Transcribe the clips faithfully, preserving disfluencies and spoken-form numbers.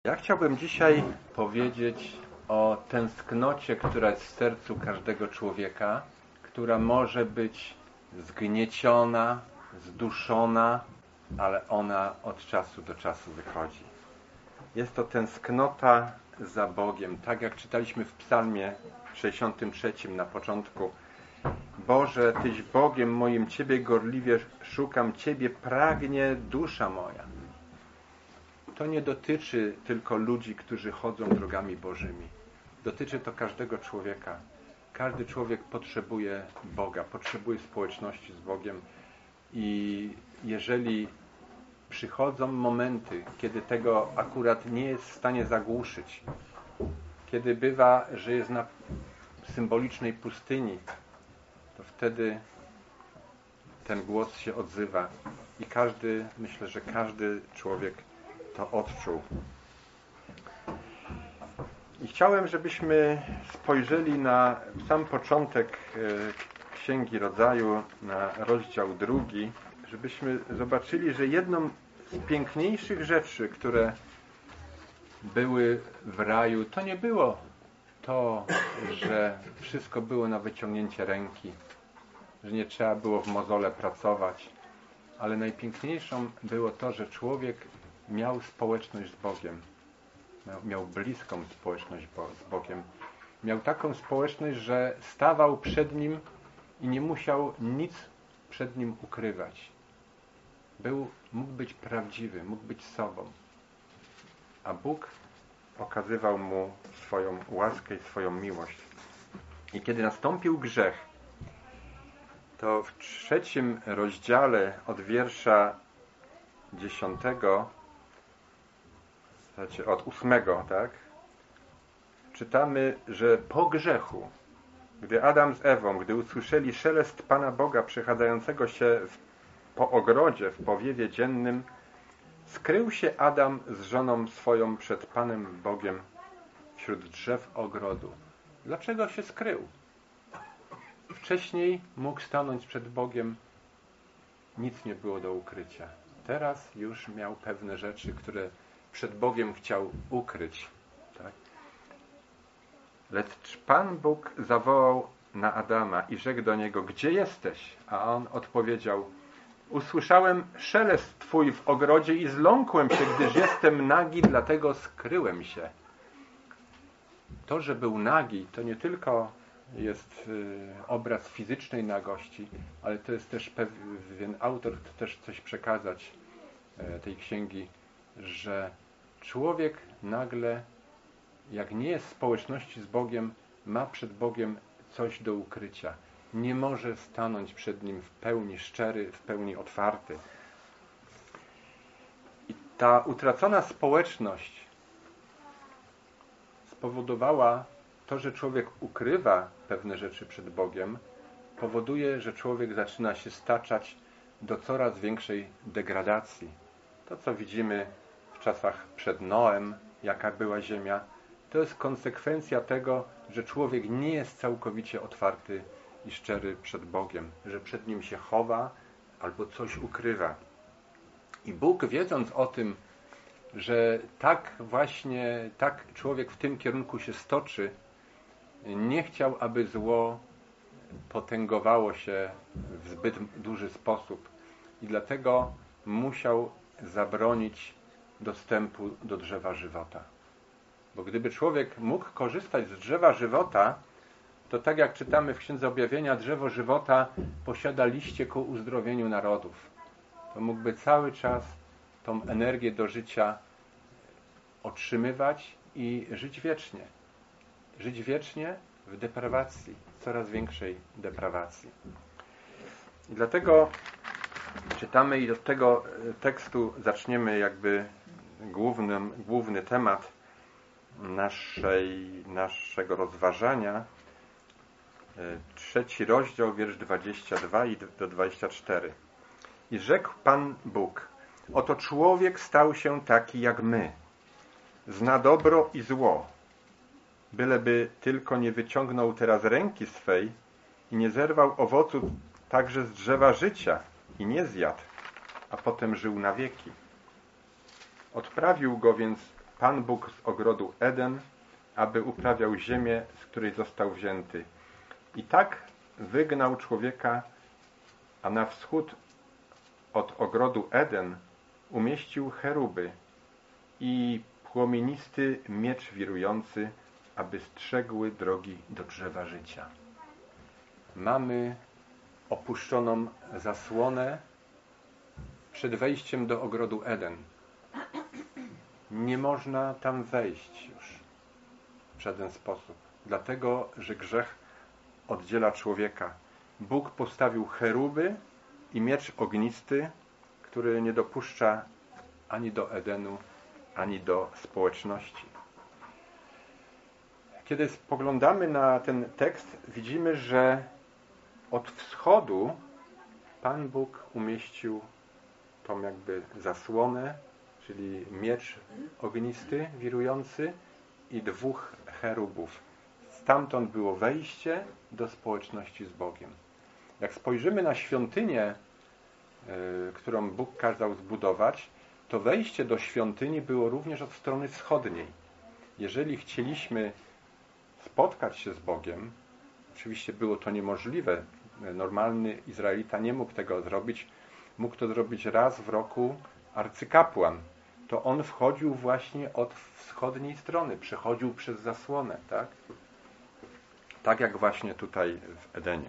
Ja chciałbym dzisiaj powiedzieć o tęsknocie, która jest w sercu każdego człowieka, która może być zgnieciona, zduszona, ale ona od czasu do czasu wychodzi. Jest to tęsknota za Bogiem, tak jak czytaliśmy w psalmie sześćdziesiątym trzecim na początku. Boże, Tyś Bogiem moim, Ciebie gorliwie szukam, Ciebie pragnie dusza moja. To nie dotyczy tylko ludzi, którzy chodzą drogami Bożymi. Dotyczy to każdego człowieka. Każdy człowiek potrzebuje Boga, potrzebuje społeczności z Bogiem. I jeżeli przychodzą momenty, kiedy tego akurat nie jest w stanie zagłuszyć, kiedy bywa, że jest na symbolicznej pustyni, to wtedy ten głos się odzywa. I każdy, myślę, że każdy człowiek to odczuł. I chciałem, żebyśmy spojrzeli na sam początek Księgi Rodzaju, na rozdział drugi, żebyśmy zobaczyli, że jedną z piękniejszych rzeczy, które były w raju, to nie było to, że wszystko było na wyciągnięcie ręki, że nie trzeba było w mozole pracować, ale najpiękniejszą było to, że człowiek miał społeczność z Bogiem. Miał, miał bliską społeczność z Bogiem. Miał taką społeczność, że stawał przed Nim i nie musiał nic przed Nim ukrywać. Był, mógł być prawdziwy, mógł być sobą. A Bóg okazywał mu swoją łaskę i swoją miłość. I kiedy nastąpił grzech, to w trzecim rozdziale od wiersza dziesiątego od ósmego, tak? Czytamy, że po grzechu, gdy Adam z Ewą, gdy usłyszeli szelest Pana Boga przechadzającego się w, po ogrodzie w powiewie dziennym, skrył się Adam z żoną swoją przed Panem Bogiem wśród drzew ogrodu. Dlaczego się skrył? Wcześniej mógł stanąć przed Bogiem, nic nie było do ukrycia. Teraz już miał pewne rzeczy, które przed Bogiem chciał ukryć. Tak? Lecz Pan Bóg zawołał na Adama i rzekł do niego: gdzie jesteś? A on odpowiedział: usłyszałem szelest Twój w ogrodzie i zląkłem się, gdyż jestem nagi, dlatego skryłem się. To, że był nagi, to nie tylko jest obraz fizycznej nagości, ale to jest też pewien autor chce też coś przekazać tej księgi, że człowiek nagle, jak nie jest w społeczności z Bogiem, ma przed Bogiem coś do ukrycia. Nie może stanąć przed Nim w pełni szczery, w pełni otwarty. I ta utracona społeczność spowodowała to, że człowiek ukrywa pewne rzeczy przed Bogiem, powoduje, że człowiek zaczyna się staczać do coraz większej degradacji. To, co widzimy w czasach przed Noem, jaka była ziemia, to jest konsekwencja tego, że człowiek nie jest całkowicie otwarty i szczery przed Bogiem, że przed Nim się chowa albo coś ukrywa. I Bóg, wiedząc o tym, że tak właśnie, tak człowiek w tym kierunku się stoczy, nie chciał, aby zło potęgowało się w zbyt duży sposób. I dlatego musiał zabronić dostępu do drzewa żywota. Bo gdyby człowiek mógł korzystać z drzewa żywota, to tak jak czytamy w Księdze Objawienia, drzewo żywota posiada liście ku uzdrowieniu narodów. To mógłby cały czas tą energię do życia otrzymywać i żyć wiecznie. Żyć wiecznie w deprawacji, coraz większej deprawacji. I dlatego czytamy i od tego tekstu zaczniemy jakby głównym, główny temat naszej, naszego rozważania. Trzeci rozdział, wiersz dwudziesty drugi do dwudziestego czwartego. I rzekł Pan Bóg: oto człowiek stał się taki jak my, zna dobro i zło, byleby tylko nie wyciągnął teraz ręki swej i nie zerwał owocu także z drzewa życia i nie zjadł, a potem żył na wieki. Odprawił go więc Pan Bóg z ogrodu Eden, aby uprawiał ziemię, z której został wzięty. I tak wygnał człowieka, a na wschód od ogrodu Eden umieścił cheruby i płomienisty miecz wirujący, aby strzegły drogi do drzewa życia. Mamy opuszczoną zasłonę przed wejściem do ogrodu Eden. Nie można tam wejść już w żaden sposób, dlatego że grzech oddziela człowieka. Bóg postawił cheruby i miecz ognisty, który nie dopuszcza ani do Edenu, ani do społeczności. Kiedy spoglądamy na ten tekst, widzimy, że od wschodu Pan Bóg umieścił tą jakby zasłonę, czyli miecz ognisty, wirujący i dwóch cherubów. Stamtąd było wejście do społeczności z Bogiem. Jak spojrzymy na świątynię, yy, którą Bóg kazał zbudować, to wejście do świątyni było również od strony wschodniej. Jeżeli chcieliśmy spotkać się z Bogiem, oczywiście było to niemożliwe, normalny Izraelita nie mógł tego zrobić, mógł to zrobić raz w roku arcykapłan. To on wchodził właśnie od wschodniej strony, przechodził przez zasłonę, tak? Tak jak właśnie tutaj w Edenie.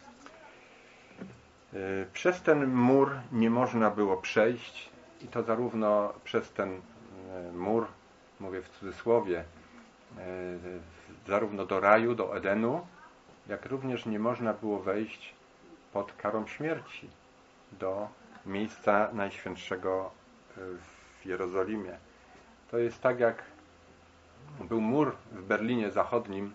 Przez ten mur nie można było przejść i to zarówno przez ten mur, mówię w cudzysłowie, zarówno do raju, do Edenu, jak również nie można było wejść pod karą śmierci do miejsca najświętszego w Jerozolimie. To jest tak, jak był mur w Berlinie Zachodnim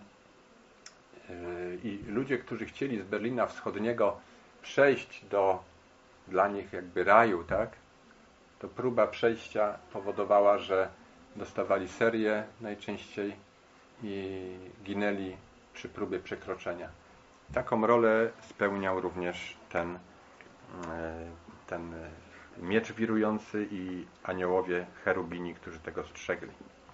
i ludzie, którzy chcieli z Berlina Wschodniego przejść do dla nich jakby raju, tak? To próba przejścia powodowała, że dostawali serię najczęściej i ginęli przy próbie przekroczenia. Taką rolę spełniał również ten, ten miecz wirujący i aniołowie cherubini, którzy tego strzegli.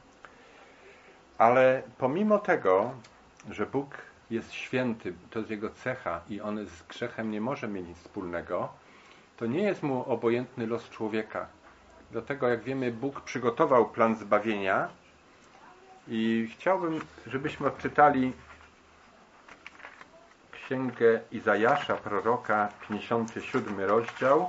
Ale pomimo tego, że Bóg jest święty, to jest Jego cecha i On z grzechem nie może mieć nic wspólnego, to nie jest Mu obojętny los człowieka. Dlatego, jak wiemy, Bóg przygotował plan zbawienia i chciałbym, żebyśmy odczytali Księgę Izajasza, proroka, pięćdziesiąty siódmy rozdział.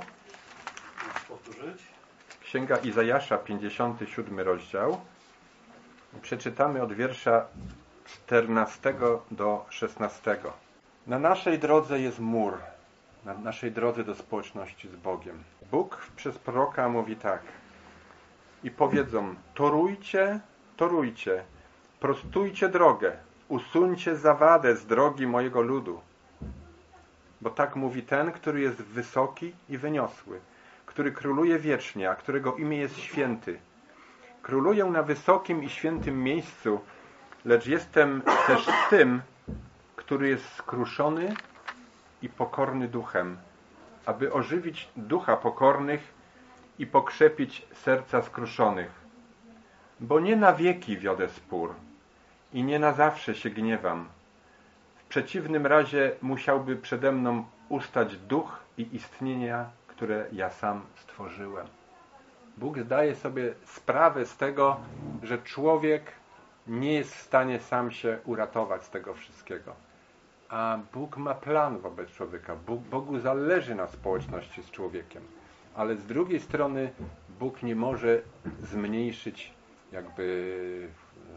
Księga Izajasza, pięćdziesiąty siódmy rozdział. Przeczytamy od wiersza czternastego do szesnastego. Na naszej drodze jest mur, na naszej drodze do społeczności z Bogiem. Bóg przez proroka mówi tak: i powiedzą: torujcie, torujcie, prostujcie drogę, usuńcie zawadę z drogi mojego ludu. Bo tak mówi ten, który jest wysoki i wyniosły, który króluje wiecznie, a którego imię jest święty. Króluję na wysokim i świętym miejscu, lecz jestem też tym, który jest skruszony i pokorny duchem, aby ożywić ducha pokornych i pokrzepić serca skruszonych. Bo nie na wieki wiodę spór i nie na zawsze się gniewam. W przeciwnym razie musiałby przede mną ustać duch i istnienia, które ja sam stworzyłem. Bóg zdaje sobie sprawę z tego, że człowiek nie jest w stanie sam się uratować z tego wszystkiego. A Bóg ma plan wobec człowieka. Bóg, Bogu zależy na społeczności z człowiekiem. Ale z drugiej strony Bóg nie może zmniejszyć jakby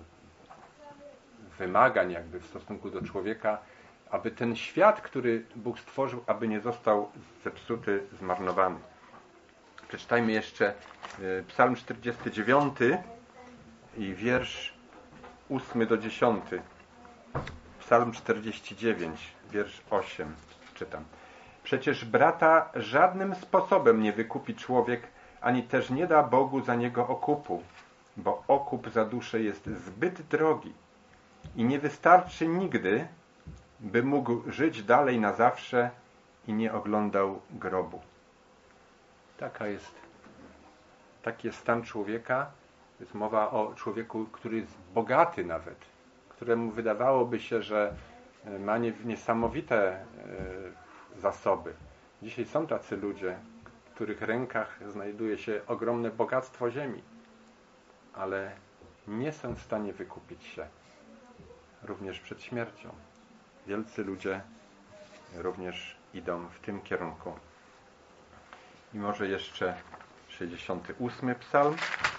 wymagań jakby w stosunku do człowieka, aby ten świat, który Bóg stworzył, aby nie został zepsuty, zmarnowany. Przeczytajmy jeszcze Psalm czterdziesty dziewiąty i wiersz ósmy do dziesiąty. Psalm czterdzieści dziewięć, wiersz osiem. Czytam. Przecież brata żadnym sposobem nie wykupi człowiek, ani też nie da Bogu za niego okupu, bo okup za duszę jest zbyt drogi i nie wystarczy nigdy, by mógł żyć dalej na zawsze i nie oglądał grobu. Taka jest, taki jest stan człowieka, To jest mowa o człowieku, który jest bogaty nawet, któremu wydawałoby się, że ma niesamowite zasoby. Dzisiaj są tacy ludzie, w których rękach znajduje się ogromne bogactwo ziemi, ale nie są w stanie wykupić się również przed śmiercią. Wielcy ludzie również idą w tym kierunku. I może jeszcze sześćdziesiąty ósmy psalm.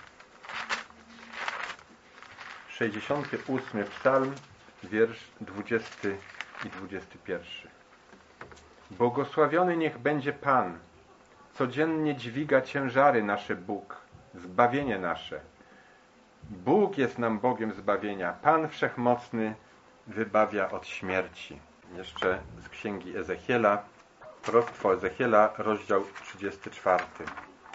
sześćdziesiąty ósmy psalm, wiersz dwudziesty i dwudziesty pierwszy. Błogosławiony niech będzie Pan, codziennie dźwiga ciężary nasze Bóg, zbawienie nasze. Bóg jest nam Bogiem zbawienia, Pan Wszechmocny wybawia od śmierci. Jeszcze z księgi Ezechiela, proroctwo Ezechiela, rozdział trzydziesty czwarty.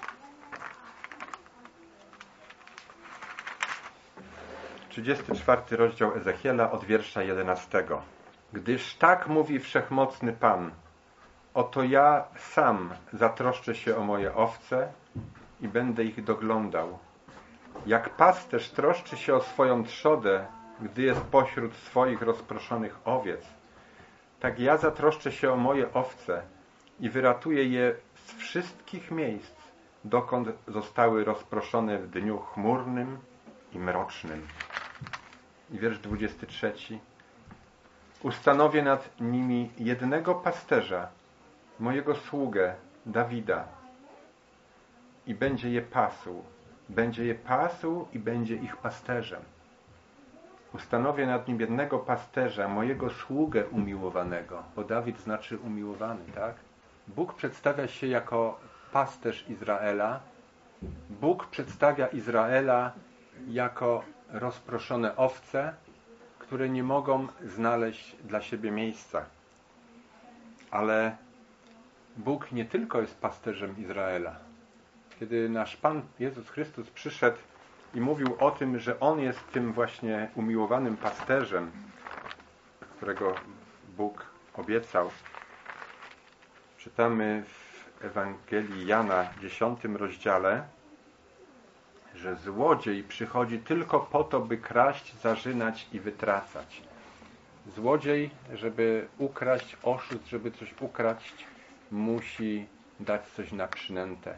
trzydziesty czwarty rozdział Ezechiela od wiersza jedenastego. Gdyż tak mówi Wszechmocny Pan, oto ja sam zatroszczę się o moje owce i będę ich doglądał. Jak pasterz troszczy się o swoją trzodę, gdy jest pośród swoich rozproszonych owiec, tak ja zatroszczę się o moje owce i wyratuję je z wszystkich miejsc, dokąd zostały rozproszone w dniu chmurnym i mrocznym. I wiersz dwudziesty trzeci. Ustanowię nad nimi jednego pasterza, mojego sługę Dawida, i będzie je pasł. Będzie je pasł i będzie ich pasterzem. Ustanowię nad nim jednego pasterza, mojego sługę umiłowanego, bo Dawid znaczy umiłowany, tak? Bóg przedstawia się jako pasterz Izraela. Bóg przedstawia Izraela jako rozproszone owce, które nie mogą znaleźć dla siebie miejsca. Ale Bóg nie tylko jest pasterzem Izraela. Kiedy nasz Pan Jezus Chrystus przyszedł i mówił o tym, że On jest tym właśnie umiłowanym pasterzem, którego Bóg obiecał, czytamy w Ewangelii Jana, dziesiątym rozdziale, że złodziej przychodzi tylko po to, by kraść, zarzynać i wytracać. Złodziej, żeby ukraść, oszust, żeby coś ukraść, musi dać coś na przynętę.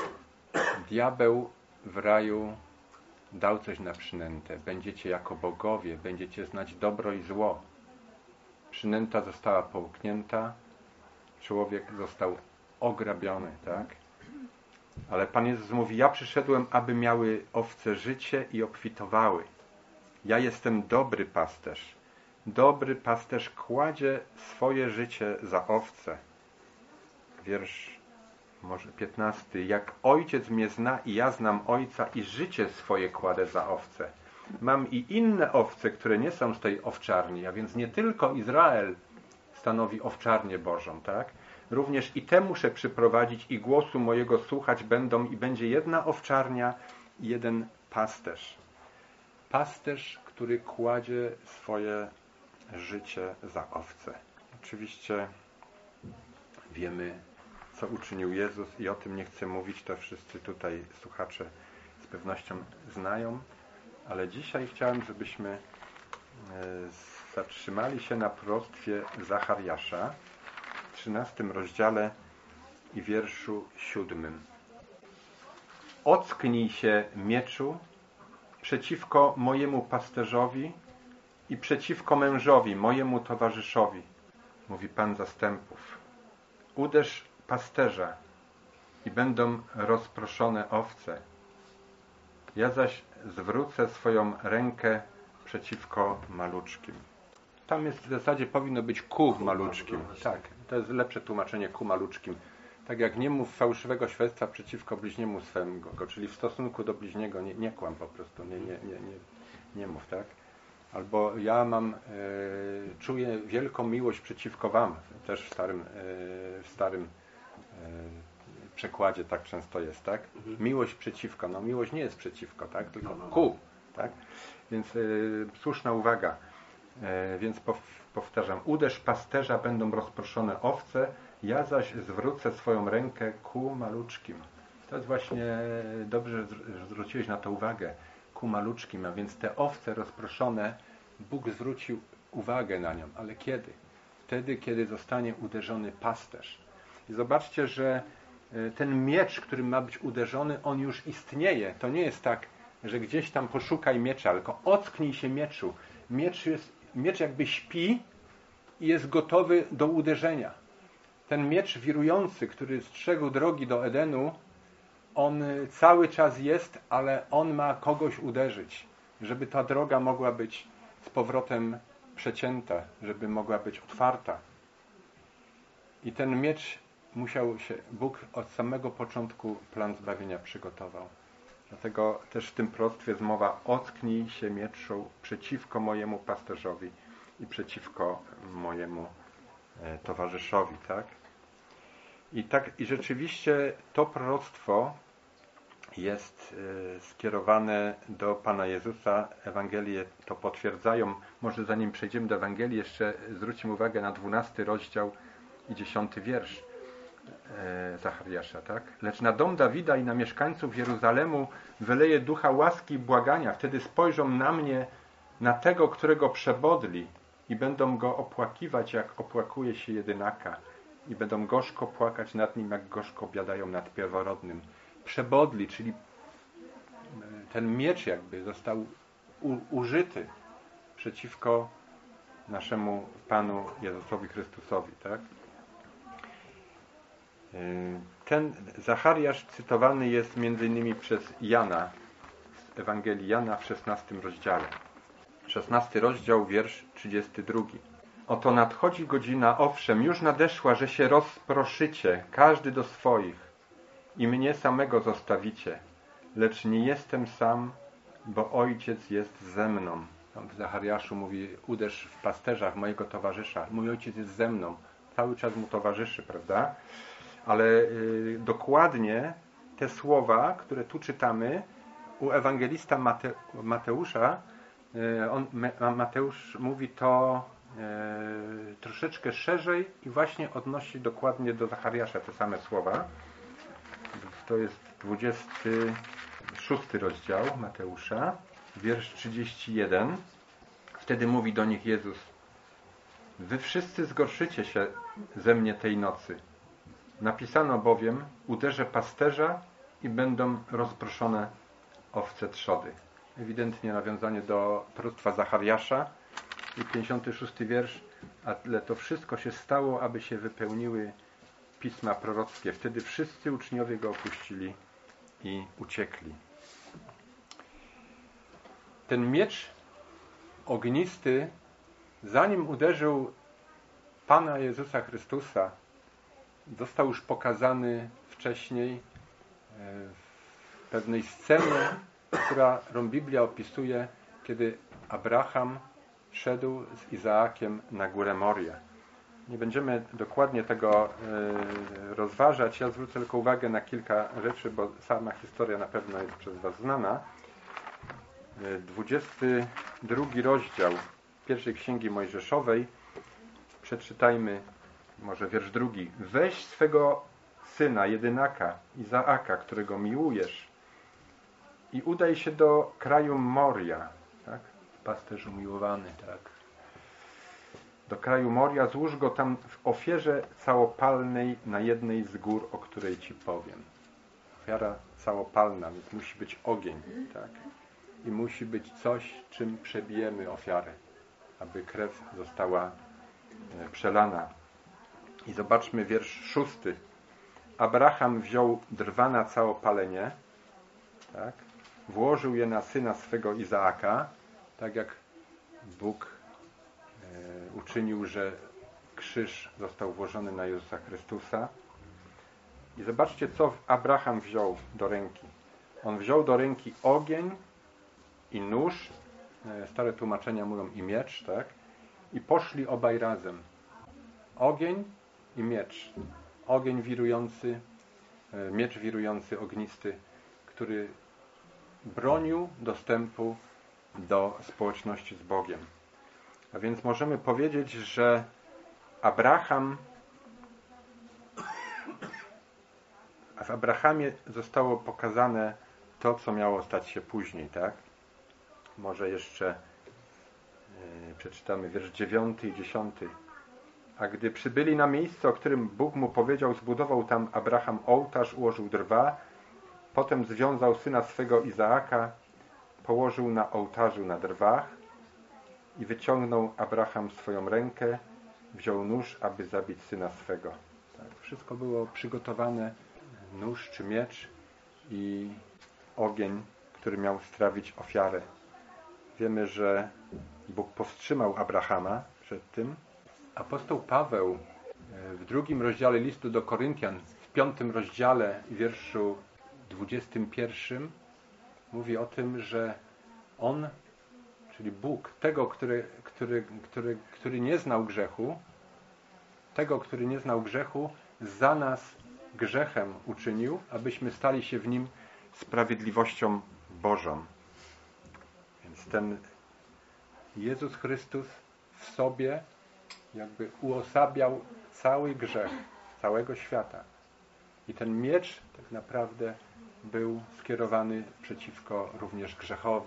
Diabeł w raju dał coś na przynętę. Będziecie jako bogowie, będziecie znać dobro i zło. Przynęta została połknięta, człowiek został ograbiony, tak? Ale Pan Jezus mówi, ja przyszedłem, aby miały owce życie i obfitowały. Ja jestem dobry pasterz. Dobry pasterz kładzie swoje życie za owce. Wiersz może piętnasty. Jak ojciec mnie zna i ja znam ojca i życie swoje kładę za owce. Mam i inne owce, które nie są z tej owczarni, a więc nie tylko Izrael stanowi owczarnię Bożą, tak? Również i te muszę przyprowadzić i głosu mojego słuchać będą i będzie jedna owczarnia i jeden pasterz. Pasterz, który kładzie swoje życie za owce. Oczywiście wiemy, co uczynił Jezus i o tym nie chcę mówić, to wszyscy tutaj słuchacze z pewnością znają, ale dzisiaj chciałem, żebyśmy zatrzymali się na proroctwie Zachariasza w trzynastym rozdziale i wierszu siódmym. Ocknij się, mieczu, przeciwko mojemu pasterzowi i przeciwko mężowi, mojemu towarzyszowi, mówi Pan zastępów. Uderz pasterza i będą rozproszone owce. Ja zaś zwrócę swoją rękę przeciwko maluczkim. Tam jest w zasadzie powinno być ku maluczkim. Tak, to jest lepsze tłumaczenie ku maluczkim. Tak jak nie mów fałszywego świadectwa przeciwko bliźniemu swemu, czyli w stosunku do bliźniego nie, nie kłam po prostu, nie, nie, nie, nie, nie mów, tak? Albo ja mam, e, czuję wielką miłość przeciwko wam. Też w starym, e, w starym e, przekładzie tak często jest, tak? Miłość przeciwko. No miłość nie jest przeciwko, tak? Tylko ku, tak? Więc e, słuszna uwaga. E, więc pow, powtarzam. Uderz pasterza, będą rozproszone owce, ja zaś zwrócę swoją rękę ku maluczkim. To jest właśnie dobrze, że zwróciłeś na to uwagę. stachu maluczkim, a więc te owce rozproszone, Bóg zwrócił uwagę na nią. Ale kiedy? Wtedy, kiedy zostanie uderzony pasterz. I zobaczcie, że ten miecz, którym ma być uderzony, on już istnieje. To nie jest tak, że gdzieś tam poszukaj miecza, tylko ocknij się mieczu. Miecz, jest, miecz jakby śpi i jest gotowy do uderzenia. Ten miecz wirujący, który strzegł drogi do Edenu, on cały czas jest, ale on ma kogoś uderzyć, żeby ta droga mogła być z powrotem przecięta, żeby mogła być otwarta. I ten miecz musiał się, Bóg od samego początku plan zbawienia przygotował. Dlatego też w tym proroctwie jest mowa: ocknij się mieczu przeciwko mojemu pasterzowi i przeciwko mojemu e, towarzyszowi, tak? I tak, i rzeczywiście to proroctwo jest e, skierowane do Pana Jezusa. Ewangelie to potwierdzają. Może zanim przejdziemy do Ewangelii, jeszcze zwróćmy uwagę na dwunasty rozdział i dziesiąty wiersz e, Zachariasza, tak? Lecz na dom Dawida i na mieszkańców Jeruzalemu wyleje ducha łaski i błagania. Wtedy spojrzą na mnie, na tego, którego przebodli, i będą go opłakiwać, jak opłakuje się jedynaka, i będą gorzko płakać nad nim, jak gorzko biadają nad pierworodnym. Przebodli, czyli ten miecz jakby został u, użyty przeciwko naszemu Panu Jezusowi Chrystusowi, tak? Ten Zachariasz cytowany jest między innymi przez Jana z Ewangelii Jana w szesnastym rozdziale. szesnasty rozdział, wiersz trzydziesty drugi. Oto nadchodzi godzina, owszem, już nadeszła, że się rozproszycie, każdy do swoich, i mnie samego zostawicie. Lecz nie jestem sam, bo Ojciec jest ze mną. Tam w Zachariaszu mówi: uderz w pasterzach mojego towarzysza. Mój Ojciec jest ze mną. Cały czas mu towarzyszy, prawda? Ale y, dokładnie te słowa, które tu czytamy, u ewangelista Mate, Mateusza, y, on, Mateusz mówi to y, troszeczkę szerzej i właśnie odnosi dokładnie do Zachariasza te same słowa. To jest dwudziesty szósty rozdział Mateusza, wiersz trzydziesty jeden. Wtedy mówi do nich Jezus: wy wszyscy zgorszycie się ze mnie tej nocy. Napisano bowiem: uderzę pasterza i będą rozproszone owce trzody. Ewidentnie nawiązanie do proroctwa Zachariasza. I pięćdziesiąty szósty wiersz: ale to wszystko się stało, aby się wypełniły pisma prorockie. Wtedy wszyscy uczniowie go opuścili i uciekli. Ten miecz ognisty, zanim uderzył Pana Jezusa Chrystusa, został już pokazany wcześniej w pewnej scenie, którą Biblia opisuje, kiedy Abraham szedł z Izaakiem na górę Moria. Nie będziemy dokładnie tego rozważać. Ja zwrócę tylko uwagę na kilka rzeczy, bo sama historia na pewno jest przez Was znana. dwudziesty drugi rozdział pierwszej Księgi Mojżeszowej. Przeczytajmy może wiersz drugi. Weź swego syna, jedynaka, Izaaka, którego miłujesz, i udaj się do kraju Moria. Tak? Pasterz umiłowany, tak? Do kraju Moria, złóż go tam w ofierze całopalnej na jednej z gór, o której Ci powiem. Ofiara całopalna, więc musi być ogień, tak? I musi być coś, czym przebijemy ofiarę, aby krew została przelana. I zobaczmy wiersz szósty. Abraham wziął drwa na całopalenie, tak? Włożył je na syna swego Izaaka, tak jak Bóg e, uczynił, że krzyż został włożony na Jezusa Chrystusa. I zobaczcie, co Abraham wziął do ręki. On wziął do ręki ogień i nóż, e, stare tłumaczenia mówią i miecz, tak? I poszli obaj razem. Ogień i miecz. Ogień wirujący, e, miecz wirujący, ognisty, który bronił dostępu do społeczności z Bogiem. A więc możemy powiedzieć, że Abraham, w Abrahamie zostało pokazane to, co miało stać się później, tak? Może jeszcze yy, przeczytamy wiersz dziewiąty i dziesiąty. A gdy przybyli na miejsce, o którym Bóg mu powiedział, zbudował tam Abraham ołtarz, ułożył drwa, potem związał syna swego Izaaka, położył na ołtarzu na drwach i wyciągnął Abraham swoją rękę, wziął nóż, aby zabić syna swego. Tak, wszystko było przygotowane, nóż czy miecz i ogień, który miał strawić ofiarę. Wiemy, że Bóg powstrzymał Abrahama przed tym. Apostoł Paweł w drugim rozdziale listu do Koryntian, w piątym rozdziale i wierszu dwudziestym pierwszym mówi o tym, że On, czyli Bóg, tego, który, który, który, który nie znał grzechu, tego, który nie znał grzechu, za nas grzechem uczynił, abyśmy stali się w Nim sprawiedliwością Bożą. Więc ten Jezus Chrystus w sobie jakby uosabiał cały grzech całego świata. I ten miecz tak naprawdę był skierowany przeciwko również grzechowi.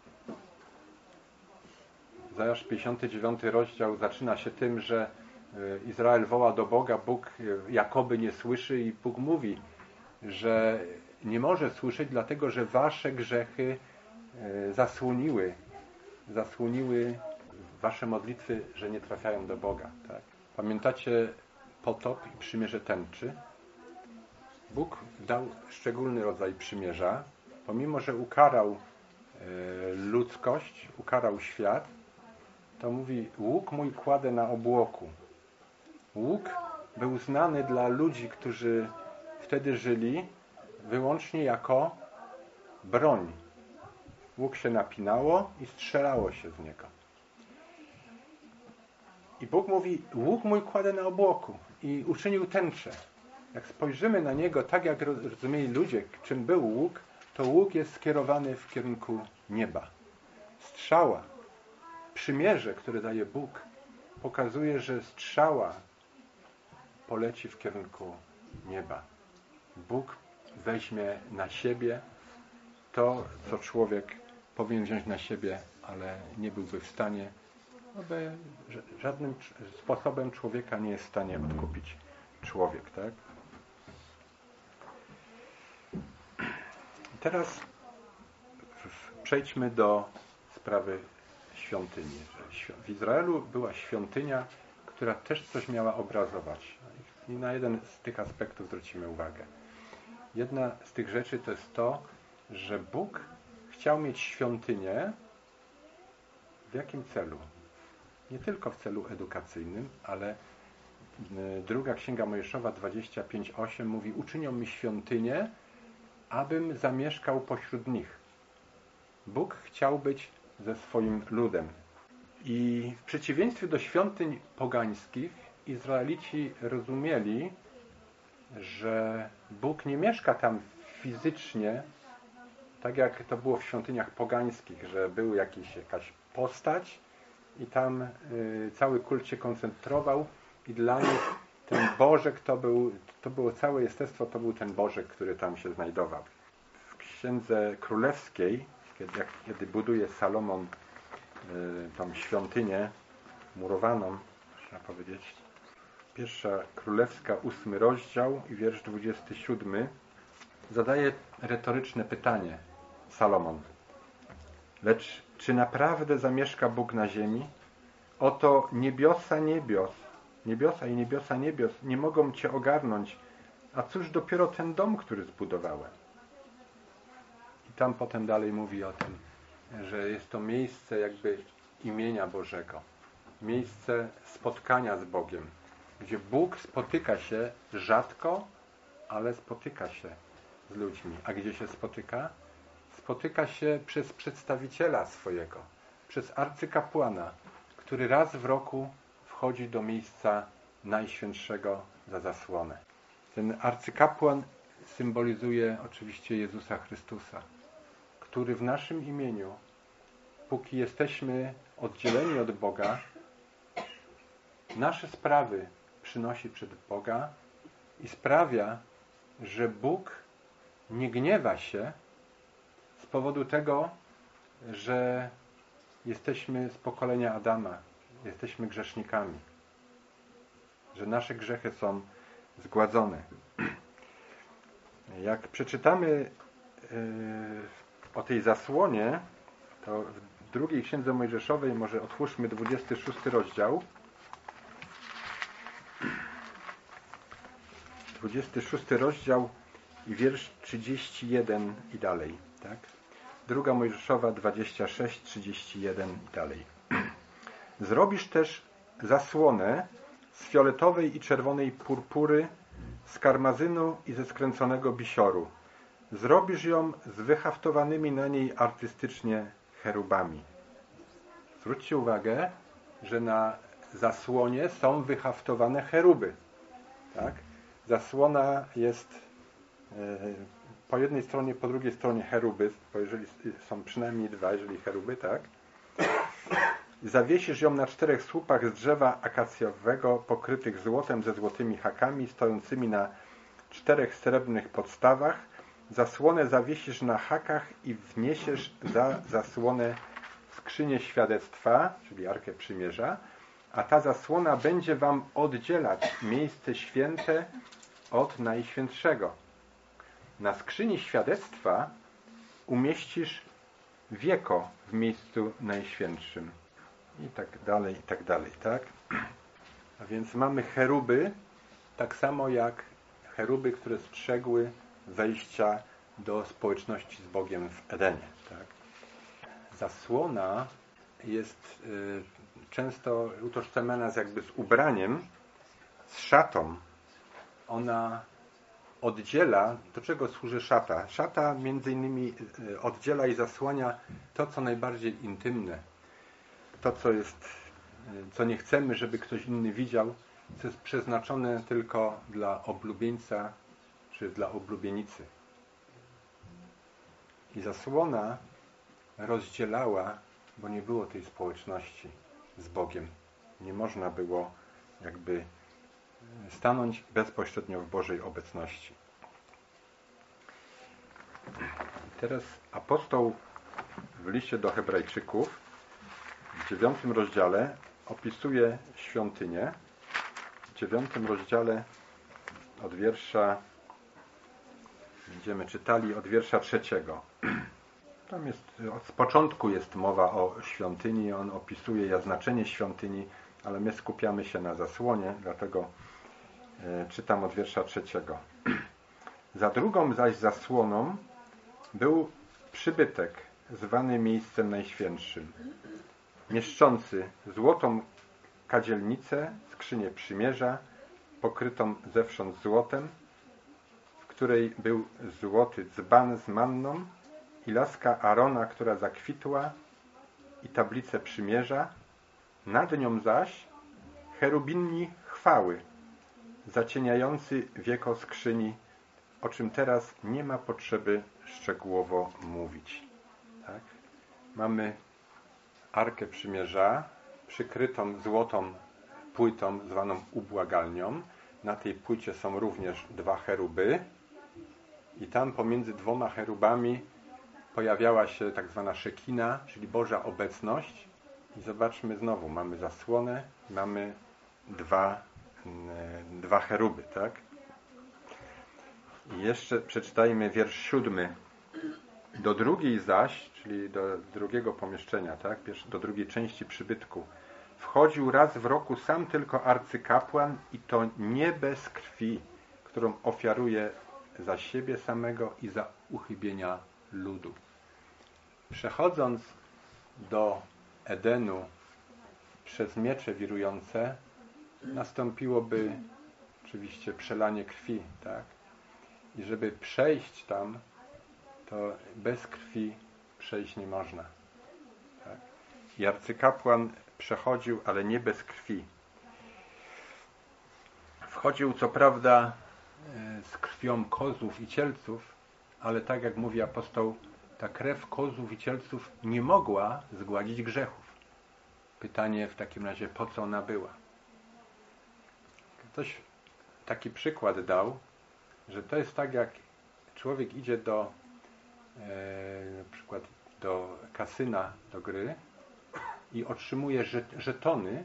Izajasz pięćdziesiąty dziewiąty rozdział zaczyna się tym, że Izrael woła do Boga, Bóg jakoby nie słyszy i Bóg mówi, że nie może słyszeć, dlatego że wasze grzechy zasłoniły, zasłoniły wasze modlitwy, że nie trafiają do Boga. Tak? Pamiętacie potop i przymierze tęczy? Bóg dał szczególny rodzaj przymierza, pomimo że ukarał ludzkość, ukarał świat, to mówi, łuk mój kładę na obłoku. Łuk był znany dla ludzi, którzy wtedy żyli, wyłącznie jako broń. Łuk się napinało i strzelało się z niego. I Bóg mówi, łuk mój kładę na obłoku i uczynił tęczę. Jak spojrzymy na niego, tak jak rozumieli ludzie, czym był łuk, to łuk jest skierowany w kierunku nieba. Strzała, przymierze, które daje Bóg, pokazuje, że strzała poleci w kierunku nieba. Bóg weźmie na siebie to, co człowiek powinien wziąć na siebie, ale nie byłby w stanie, aby żadnym sposobem człowieka nie jest w stanie odkupić człowiek, tak? Teraz przejdźmy do sprawy świątyni. W Izraelu była świątynia, która też coś miała obrazować. I na jeden z tych aspektów zwrócimy uwagę. Jedna z tych rzeczy to jest to, że Bóg chciał mieć świątynię w jakim celu? Nie tylko w celu edukacyjnym, ale druga Księga Mojżeszowa dwadzieścia pięć osiem mówi, uczynią mi świątynię, abym zamieszkał pośród nich. Bóg chciał być ze swoim ludem. I w przeciwieństwie do świątyń pogańskich, Izraelici rozumieli, że Bóg nie mieszka tam fizycznie, tak jak to było w świątyniach pogańskich, że był jakiś, jakaś postać i tam y, cały kult się koncentrował i dla nich ten Bożek to był, to było całe jestestwo, to był ten Bożek, który tam się znajdował. W Księdze Królewskiej, kiedy, jak, kiedy buduje Salomon y, tą świątynię murowaną, można powiedzieć, Pierwsza Królewska, ósmy rozdział i wiersz dwudziesty siódmy, zadaje retoryczne pytanie Salomon. Lecz czy naprawdę zamieszka Bóg na ziemi? Oto niebiosa niebios, niebiosa i niebiosa niebios nie mogą Cię ogarnąć, a cóż dopiero ten dom, który zbudowałem? I tam potem dalej mówi o tym, że jest to miejsce jakby imienia Bożego, miejsce spotkania z Bogiem, gdzie Bóg spotyka się rzadko, ale spotyka się z ludźmi. A gdzie się spotyka? Spotyka się przez przedstawiciela swojego, przez arcykapłana, który raz w roku wchodzi do miejsca najświętszego za zasłonę. Ten arcykapłan symbolizuje oczywiście Jezusa Chrystusa, który w naszym imieniu, póki jesteśmy oddzieleni od Boga, nasze sprawy przynosi przed Boga i sprawia, że Bóg nie gniewa się z powodu tego, że jesteśmy z pokolenia Adama, jesteśmy grzesznikami, że nasze grzechy są zgładzone. Jak przeczytamy yy, o tej zasłonie, to w drugiej Księdze Mojżeszowej, może otwórzmy dwudziesty szósty rozdział. dwudziesty szósty rozdział i wiersz trzydziesty jeden i dalej, tak? Druga Mojżeszowa dwadzieścia sześć, trzydzieści jeden i dalej. Zrobisz też zasłonę z fioletowej i czerwonej purpury, z karmazynu i ze skręconego bisioru. Zrobisz ją z wyhaftowanymi na niej artystycznie cherubami. Zwróćcie uwagę, że na zasłonie są wyhaftowane cheruby. Tak? Zasłona jest po jednej stronie, po drugiej stronie cheruby, bo jeżeli są przynajmniej dwa, jeżeli cheruby, tak? Zawiesisz ją na czterech słupach z drzewa akacjowego, pokrytych złotem ze złotymi hakami, stojącymi na czterech srebrnych podstawach. Zasłonę zawiesisz na hakach i wniesiesz za zasłonę skrzynię świadectwa, czyli Arkę Przymierza, a ta zasłona będzie wam oddzielać miejsce święte od Najświętszego. Na skrzyni świadectwa umieścisz wieko w miejscu najświętszym. I tak dalej, i tak dalej, tak? A więc mamy cheruby, tak samo jak cheruby, które strzegły wejścia do społeczności z Bogiem w Edenie, tak? Zasłona jest y, często utożsamiana z jakby z ubraniem, z szatą. Ona oddziela, do czego służy szata? Szata między innymi oddziela i zasłania to, co najbardziej intymne. To, co jest, co nie chcemy, żeby ktoś inny widział, co jest przeznaczone tylko dla oblubieńca czy dla oblubienicy. I zasłona rozdzielała, bo nie było tej społeczności z Bogiem. Nie można było jakby stanąć bezpośrednio w Bożej obecności. Teraz apostoł w liście do Hebrajczyków w dziewiątym rozdziale opisuje świątynię. W dziewiątym rozdziale od wiersza będziemy czytali od wiersza trzeciego. Tam jest, z początku jest mowa o świątyni, on opisuje znaczenie świątyni, ale my skupiamy się na zasłonie, dlatego czytam od wiersza trzeciego. Za drugą zaś zasłoną był przybytek, zwany miejscem najświętszym, mieszczący złotą kadzielnicę, skrzynię przymierza, pokrytą zewsząd złotem, w której był złoty dzban z manną i laska Arona, która zakwitła, i tablicę przymierza, nad nią zaś cherubini chwały, zacieniający wieko skrzyni, o czym teraz nie ma potrzeby szczegółowo mówić. Tak? Mamy Arkę Przymierza, przykrytą złotą płytą zwaną ubłagalnią. Na tej płycie są również dwa cheruby i tam pomiędzy dwoma cherubami pojawiała się tak zwana szekina, czyli Boża obecność. I zobaczmy znowu, mamy zasłonę, mamy dwa, dwa cheruby, tak? I jeszcze przeczytajmy wiersz siódmy. Do drugiej zaś, czyli do drugiego pomieszczenia, tak? Do drugiej części przybytku, wchodził raz w roku sam tylko arcykapłan i to nie bez krwi, którą ofiaruje za siebie samego i za uchybienia ludu. Przechodząc do Edenu przez miecze wirujące, nastąpiłoby oczywiście przelanie krwi, tak? I żeby przejść tam, to bez krwi przejść nie można. Tak? I arcykapłan przechodził, ale nie bez krwi. Wchodził co prawda z krwią kozłów i cielców, ale tak jak mówi apostoł, ta krew kozłów i cielców nie mogła zgładzić grzechów. Pytanie w takim razie, po co ona była? Ktoś taki przykład dał, że to jest tak, jak człowiek idzie do e, na przykład do kasyna, do gry i otrzymuje żetony,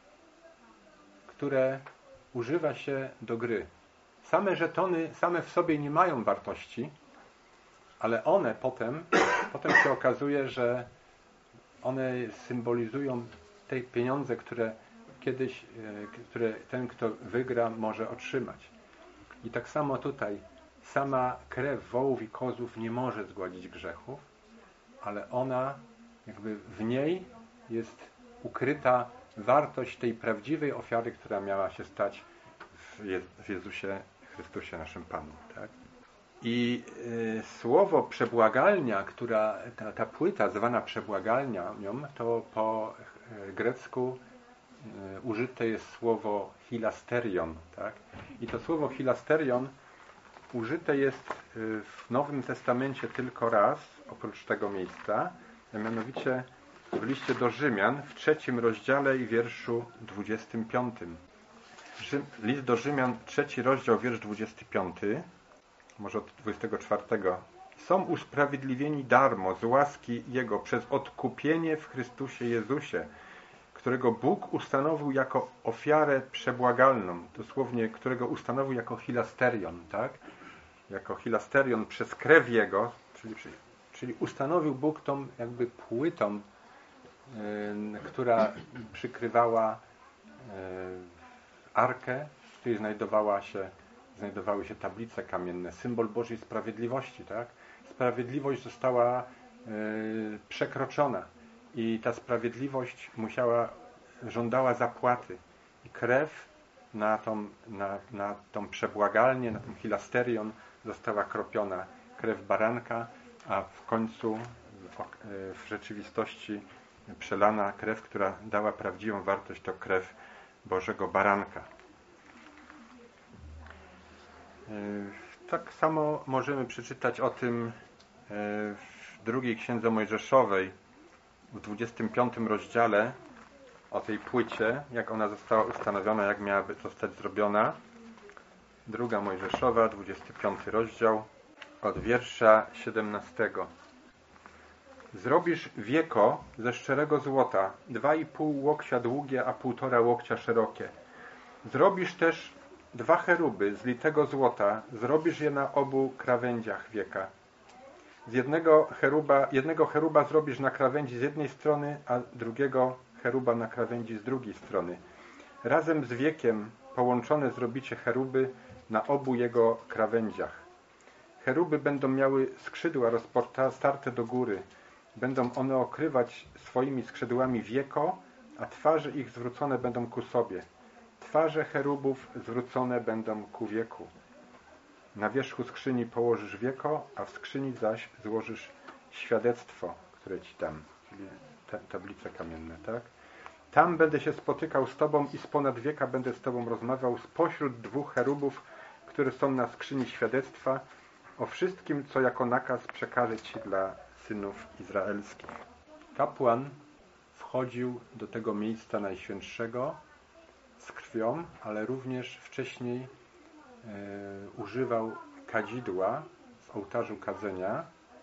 które używa się do gry. Same żetony same w sobie nie mają wartości, ale one potem, potem się okazuje, że one symbolizują te pieniądze, które kiedyś, które ten, kto wygra, może otrzymać. I tak samo tutaj sama krew wołów i kozłów nie może zgładzić grzechów, ale ona, jakby w niej jest ukryta wartość tej prawdziwej ofiary, która miała się stać w Jezusie Chrystusie, naszym Panu. Tak? I y, słowo przebłagalnia, która, ta, ta płyta zwana przebłagalnią, to po y, grecku y, użyte jest słowo hilasterion. Tak? I to słowo hilasterion użyte jest y, w Nowym Testamencie tylko raz, oprócz tego miejsca, a mianowicie w liście do Rzymian w trzecim rozdziale i wierszu dwudziestym piątym. Rzym, list do Rzymian, trzeci rozdział, wiersz dwudziesty piąty, może od dwudziestego czwartego. Są usprawiedliwieni darmo z łaski Jego przez odkupienie w Chrystusie Jezusie, którego Bóg ustanowił jako ofiarę przebłagalną, dosłownie którego ustanowił jako hilasterion, tak? Jako hilasterion przez krew Jego, czyli, czyli ustanowił Bóg tą jakby płytą, yy, która przykrywała yy, arkę, w której znajdowała się, znajdowały się tablice kamienne, symbol Bożej sprawiedliwości, tak? Sprawiedliwość została yy, przekroczona i ta sprawiedliwość musiała, żądała zapłaty i krew na tą, na, na tą przebłagalnię, na tą hilasterion została kropiona, krew baranka, a w końcu w, w rzeczywistości przelana krew, która dała prawdziwą wartość, to krew Bożego Baranka. Tak samo możemy przeczytać o tym w drugiej Księdze Mojżeszowej, w dwudziestym piątym rozdziale, o tej płycie, jak ona została ustanowiona, jak miałaby zostać zrobiona. Druga Mojżeszowa, dwudziesty piąty rozdział, od wiersza siedemnastego. Zrobisz wieko ze szczerego złota, dwa i pół łokcia długie, a półtora łokcia szerokie. Zrobisz też dwa cheruby z litego złota, zrobisz je na obu krawędziach wieka. Z jednego cheruba, jednego cheruba zrobisz na krawędzi z jednej strony, a drugiego cheruba na krawędzi z drugiej strony. Razem z wiekiem połączone zrobicie cheruby na obu jego krawędziach. Cheruby będą miały skrzydła rozstarte do góry. Będą one okrywać swoimi skrzydłami wieko, a twarze ich zwrócone będą ku sobie. Twarze cherubów zwrócone będą ku wieku. Na wierzchu skrzyni położysz wieko, a w skrzyni zaś złożysz świadectwo, które ci dam, czyli te tablice kamienne, tak? Tam będę się spotykał z Tobą i z ponad wieka będę z Tobą rozmawiał spośród dwóch cherubów, które są na skrzyni świadectwa, o wszystkim, co jako nakaz przekażę Ci dla synów izraelskich. Kapłan wchodził do tego miejsca najświętszego z krwią, ale również wcześniej e, używał kadzidła z ołtarzu kadzenia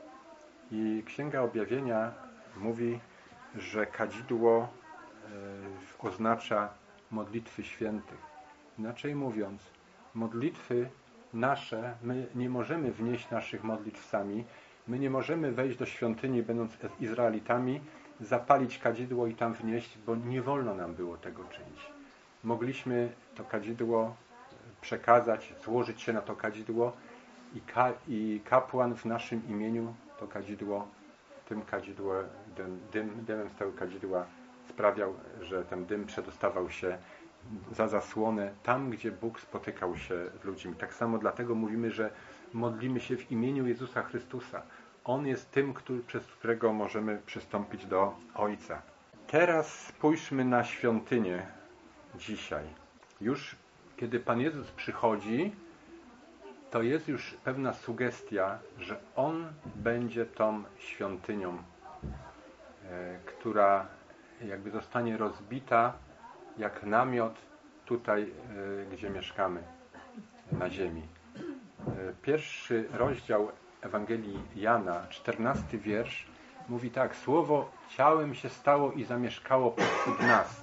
i Księga Objawienia mówi, że kadzidło e, oznacza modlitwy świętych. Inaczej mówiąc, modlitwy nasze, my nie możemy wnieść naszych modlitw sami, my nie możemy wejść do świątyni, będąc Izraelitami, zapalić kadzidło i tam wnieść, bo nie wolno nam było tego czynić. Mogliśmy to kadzidło przekazać, złożyć się na to kadzidło i, ka i kapłan w naszym imieniu to kadzidło, tym kadzidło, dym, dym, dymem z tego kadzidła sprawiał, że ten dym przedostawał się za zasłonę tam, gdzie Bóg spotykał się z ludźmi. Tak samo dlatego mówimy, że modlimy się w imieniu Jezusa Chrystusa. On jest tym, który, przez którego możemy przystąpić do Ojca. Teraz spójrzmy na świątynię dzisiaj. Już kiedy Pan Jezus przychodzi, to jest już pewna sugestia, że On będzie tą świątynią, e, która jakby zostanie rozbita jak namiot tutaj, e, gdzie mieszkamy, na ziemi. E, pierwszy rozdział Ewangelii Jana, czternasty wiersz, mówi tak: słowo ciałem się stało i zamieszkało pośród nas.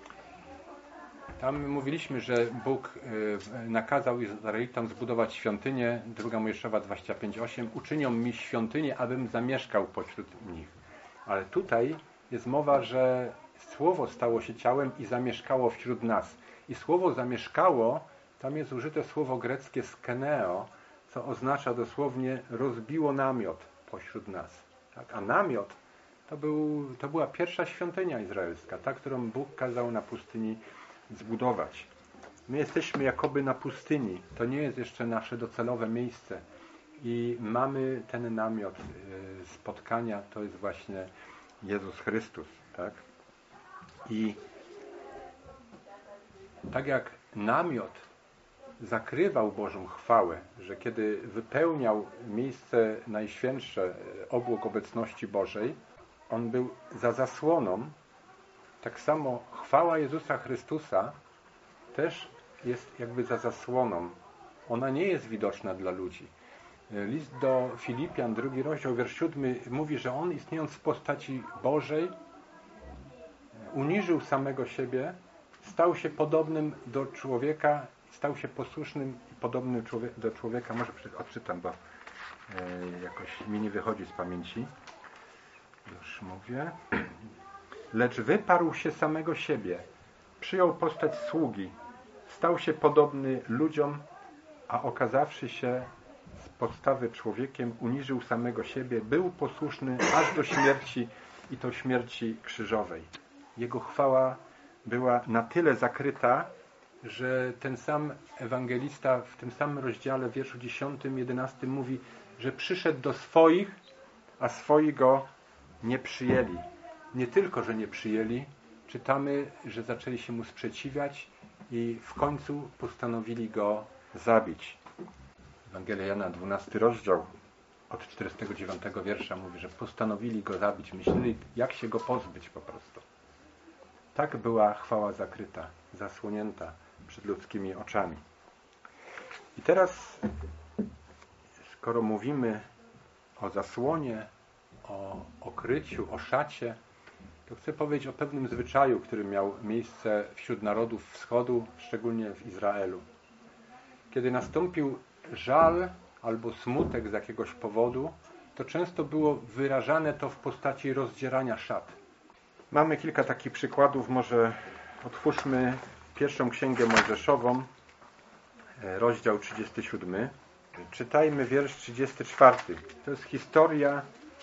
Tam mówiliśmy, że Bóg nakazał Izraelitom zbudować świątynię, druga Mojżeszowa dwadzieścia pięć osiem, uczynią mi świątynię, abym zamieszkał pośród nich. Ale tutaj jest mowa, że słowo stało się ciałem i zamieszkało wśród nas. I słowo zamieszkało, tam jest użyte słowo greckie skeneo, co oznacza dosłownie rozbiło namiot pośród nas. Tak? A namiot to, był, to była pierwsza świątynia izraelska, ta, którą Bóg kazał na pustyni zbudować. My jesteśmy jakoby na pustyni. To nie jest jeszcze nasze docelowe miejsce. I mamy ten namiot spotkania, to jest właśnie Jezus Chrystus. Tak? I tak jak namiot zakrywał Bożą chwałę, że kiedy wypełniał miejsce najświętsze obłok obecności Bożej, on był za zasłoną, tak samo chwała Jezusa Chrystusa też jest jakby za zasłoną. Ona nie jest widoczna dla ludzi. List do Filipian, drugi rozdział, wiersz siódmy mówi, że On, istniejąc w postaci Bożej, uniżył samego siebie, stał się podobnym do człowieka, stał się posłusznym i podobnym do człowieka. Może odczytam, bo jakoś mi nie wychodzi z pamięci. Już mówię. Lecz wyparł się samego siebie, przyjął postać sługi, stał się podobny ludziom, a okazawszy się z podstawy człowiekiem, uniżył samego siebie, był posłuszny aż do śmierci i to śmierci krzyżowej. Jego chwała była na tyle zakryta, że ten sam ewangelista w tym samym rozdziale, w wierszu dziesiątym, jedenastym mówi, że przyszedł do swoich, a swoi go nie przyjęli. Nie tylko, że nie przyjęli, czytamy, że zaczęli się mu sprzeciwiać i w końcu postanowili go zabić. Ewangelia Jana, dwunasty rozdział, od czterdziestego dziewiątego wiersza mówi, że postanowili go zabić. Myśleli, jak się go pozbyć po prostu. Tak była chwała zakryta, zasłonięta przed ludzkimi oczami. I teraz, skoro mówimy o zasłonie, o okryciu, o szacie, to chcę powiedzieć o pewnym zwyczaju, który miał miejsce wśród narodów wschodu, szczególnie w Izraelu. Kiedy nastąpił żal albo smutek z jakiegoś powodu, to często było wyrażane to w postaci rozdzierania szat. Mamy kilka takich przykładów, może otwórzmy pierwszą księgę Mojżeszową, rozdział trzydziesty siódmy. Czytajmy wiersz trzydziesty czwarty. To jest historia,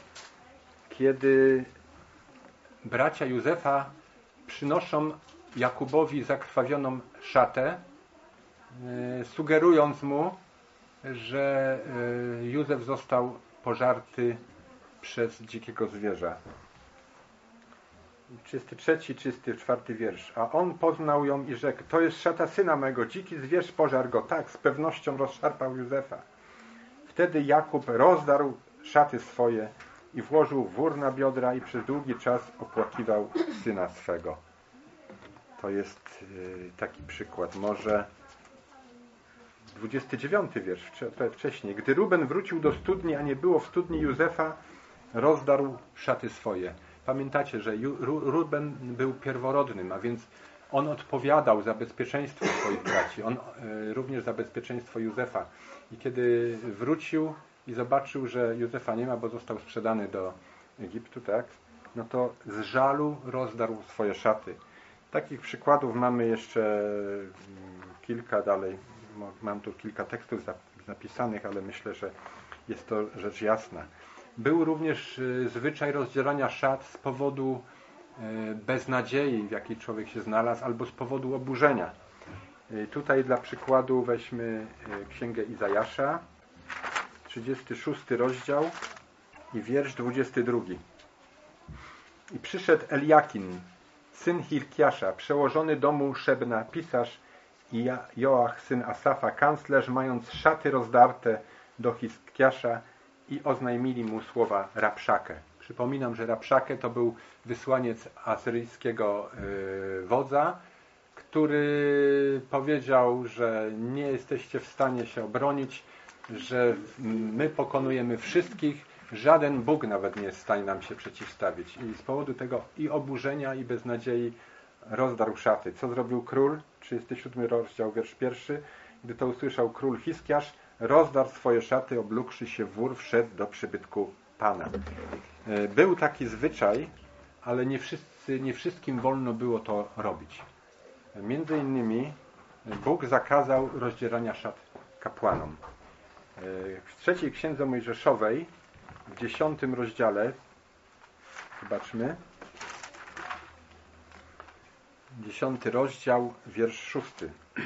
kiedy bracia Józefa przynoszą Jakubowi zakrwawioną szatę, sugerując mu, że Józef został pożarty przez dzikiego zwierza. trzydziesty trzeci, trzydziesty czwarty wiersz. A on poznał ją i rzekł: to jest szata syna mego, dziki zwierz pożarł go. Tak, z pewnością rozszarpał Józefa. Wtedy Jakub rozdarł szaty swoje i włożył wór na biodra i przez długi czas opłakiwał syna swego. To jest taki przykład. Może dwudziesty dziewiąty wiersz, trochę wcześniej. Gdy Ruben wrócił do studni, a nie było w studni Józefa, rozdarł szaty swoje. Pamiętacie, że Ruben był pierworodnym, a więc on odpowiadał za bezpieczeństwo swoich braci. On również za bezpieczeństwo Józefa. I kiedy wrócił i zobaczył, że Józefa nie ma, bo został sprzedany do Egiptu, tak? No to z żalu rozdarł swoje szaty. Takich przykładów mamy jeszcze kilka dalej. Mam tu kilka tekstów zapisanych, ale myślę, że jest to rzecz jasna. Był również zwyczaj rozdzierania szat z powodu beznadziei, w jakiej człowiek się znalazł, albo z powodu oburzenia. Tutaj dla przykładu weźmy Księgę Izajasza, trzydziesty szósty rozdział i wiersz dwudziesty drugi. I przyszedł Eliakim, syn Hilkiasza, przełożony domu Szebna, pisarz, i Joach, syn Asafa, kanclerz, mając szaty rozdarte do Hilkiasza, i oznajmili mu słowa Rabszakę. Przypominam, że Rabszakę to był wysłaniec asyryjskiego yy, wodza, który powiedział, że nie jesteście w stanie się obronić, że my pokonujemy wszystkich żaden Bóg nawet nie jest w stanie nam się przeciwstawić. I z powodu tego i oburzenia, i beznadziei rozdarł szaty. Co zrobił król? trzydziesty siódmy rozdział, wiersz pierwszy. Gdy to usłyszał król Hiskiarz, rozdarł swoje szaty, oblókłszy się w wór, wszedł do przybytku Pana. Był taki zwyczaj, ale nie wszyscy, nie wszystkim wolno było to robić. Między innymi Bóg zakazał rozdzierania szat kapłanom. W trzeciej księdze Mojżeszowej, w dziesiątym rozdziale, zobaczmy, dziesiąty rozdział, wiersz szósty.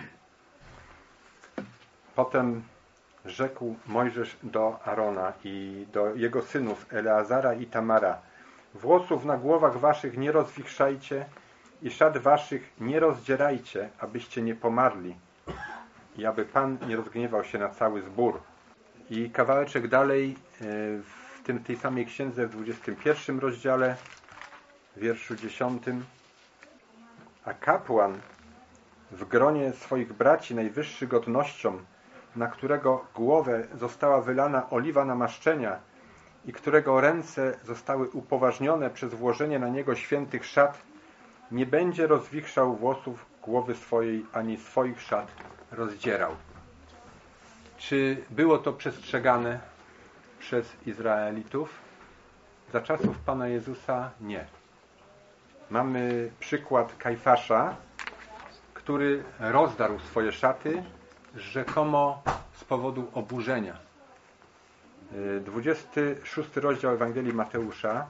Potem rzekł Mojżesz do Arona i do jego synów Eleazara i Tamara: włosów na głowach waszych nie rozwichrzajcie i szat waszych nie rozdzierajcie, abyście nie pomarli i aby Pan nie rozgniewał się na cały zbór. I kawałeczek dalej w tym, tej samej księdze w dwudziestym pierwszym rozdziale, wierszu dziesiątym. A kapłan w gronie swoich braci najwyższy godnością, na którego głowę została wylana oliwa namaszczenia i którego ręce zostały upoważnione przez włożenie na niego świętych szat, nie będzie rozwichrzał włosów głowy swojej, ani swoich szat rozdzierał. Czy było to przestrzegane przez Izraelitów? Za czasów Pana Jezusa nie. Mamy przykład Kajfasza, który rozdarł swoje szaty rzekomo z powodu oburzenia. dwudziesty szósty rozdział Ewangelii Mateusza.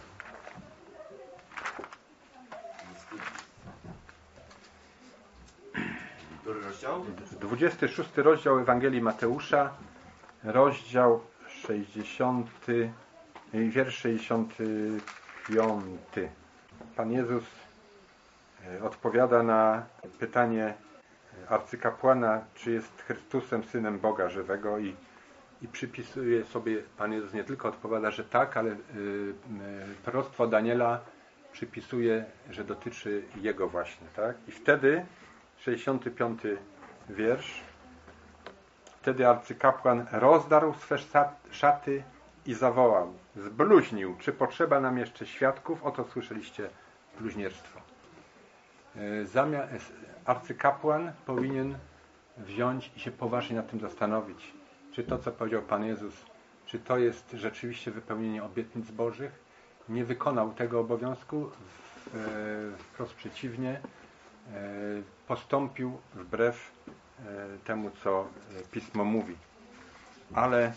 Który rozdział? dwudziesty szósty rozdział Ewangelii Mateusza, rozdział sześćdziesiąty, wiersz sześćdziesiąty piąty. Pan Jezus odpowiada na pytanie arcykapłana, czy jest Chrystusem, Synem Boga żywego, i, i przypisuje sobie, Pan Jezus nie tylko odpowiada, że tak, ale y, y, proroctwo Daniela przypisuje, że dotyczy Jego właśnie, tak? I wtedy, sześćdziesiąty piąty wiersz, wtedy arcykapłan rozdarł swe szaty i zawołał: zbluźnił, czy potrzeba nam jeszcze świadków? Oto słyszeliście bluźnierstwo. Zamiast arcykapłan powinien wziąć i się poważnie nad tym zastanowić, czy to, co powiedział Pan Jezus, czy to jest rzeczywiście wypełnienie obietnic Bożych. Nie wykonał tego obowiązku, wprost przeciwnie, postąpił wbrew temu, co Pismo mówi. Ale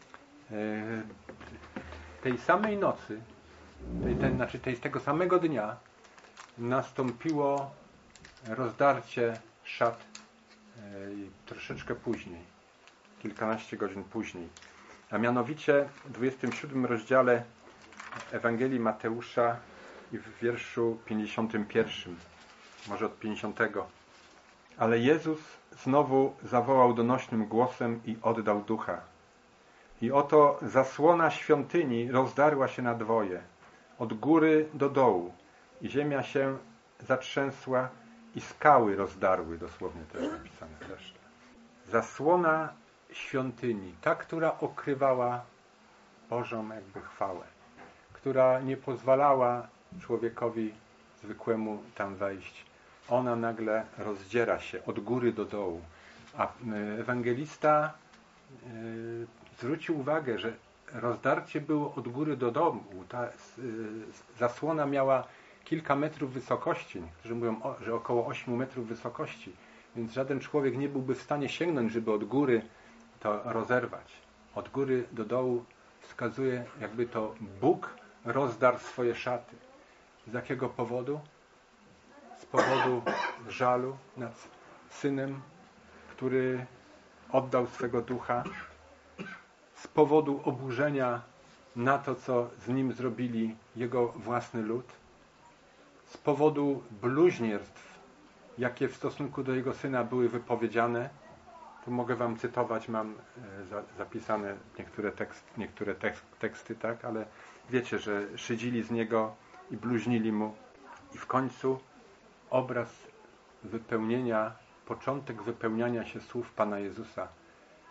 tej samej nocy, tej, ten, znaczy tej, tego samego dnia nastąpiło rozdarcie szat troszeczkę później, kilkanaście godzin później. A mianowicie w dwudziestym siódmym rozdziale Ewangelii Mateusza i w wierszu pięćdziesiątym pierwszym, może od pięćdziesiątego. Ale Jezus znowu zawołał donośnym głosem i oddał ducha. I oto zasłona świątyni rozdarła się na dwoje, od góry do dołu, i ziemia się zatrzęsła i skały rozdarły, dosłownie to jest napisane zresztą. Zasłona świątyni, ta, która okrywała Bożą jakby chwałę, która nie pozwalała człowiekowi zwykłemu tam wejść, ona nagle rozdziera się od góry do dołu. A ewangelista zwrócił uwagę, że rozdarcie było od góry do dołu. Ta zasłona miała kilka metrów wysokości. Niektórzy mówią, że około ośmiu metrów wysokości. Więc żaden człowiek nie byłby w stanie sięgnąć, żeby od góry to rozerwać. Od góry do dołu wskazuje, jakby to Bóg rozdarł swoje szaty. Z jakiego powodu? Z powodu żalu nad Synem, który oddał swego ducha, z powodu oburzenia na to, co z nim zrobili jego własny lud, z powodu bluźnierstw, jakie w stosunku do jego Syna były wypowiedziane. Tu mogę wam cytować, mam zapisane niektóre, tekst, niektóre tekst, teksty, tak, ale wiecie, że szydzili z niego i bluźnili mu. I w końcu obraz wypełnienia, początek wypełniania się słów Pana Jezusa.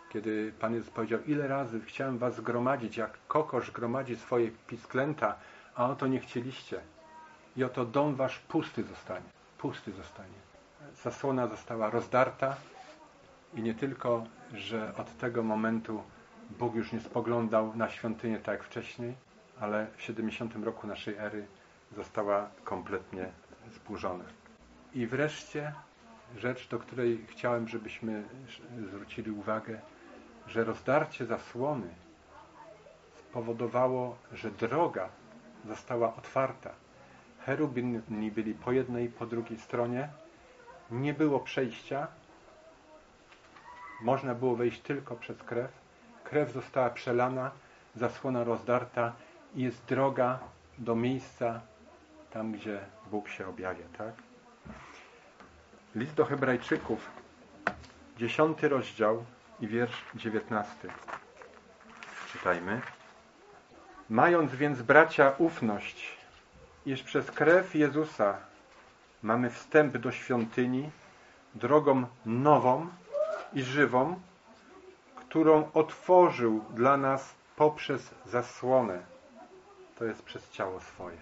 Kiedy Pan Jezus powiedział, ile razy chciałem was zgromadzić, jak kokosz gromadzi swoje pisklęta, a oto nie chcieliście. I oto dom wasz pusty zostanie. Pusty zostanie. Zasłona została rozdarta i nie tylko, że od tego momentu Bóg już nie spoglądał na świątynię tak jak wcześniej, ale w siedemdziesiątym roku naszej ery została kompletnie zburzona. I wreszcie rzecz, do której chciałem, żebyśmy zwrócili uwagę, że rozdarcie zasłony spowodowało, że droga została otwarta. Cherubini byli po jednej i po drugiej stronie. Nie było przejścia. Można było wejść tylko przez krew. Krew została przelana, zasłona rozdarta i jest droga do miejsca tam, gdzie Bóg się objawia, tak? List do Hebrajczyków, dziesiąty rozdział i wiersz dziewiętnasty. Czytajmy. Mając więc, bracia, ufność, iż przez krew Jezusa mamy wstęp do świątyni drogą nową i żywą, którą otworzył dla nas poprzez zasłonę. To jest przez ciało swoje.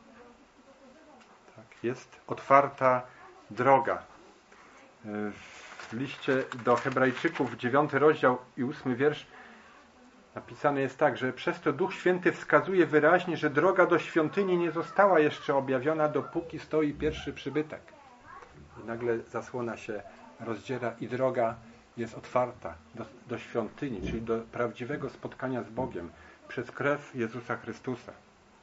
Tak, jest otwarta droga. W liście do Hebrajczyków, dziewiąty rozdział i ósmy wiersz napisane jest tak, że przez to Duch Święty wskazuje wyraźnie, że droga do świątyni nie została jeszcze objawiona, dopóki stoi pierwszy przybytek. I nagle zasłona się rozdziera i droga jest otwarta do, do świątyni, czyli do prawdziwego spotkania z Bogiem przez krew Jezusa Chrystusa.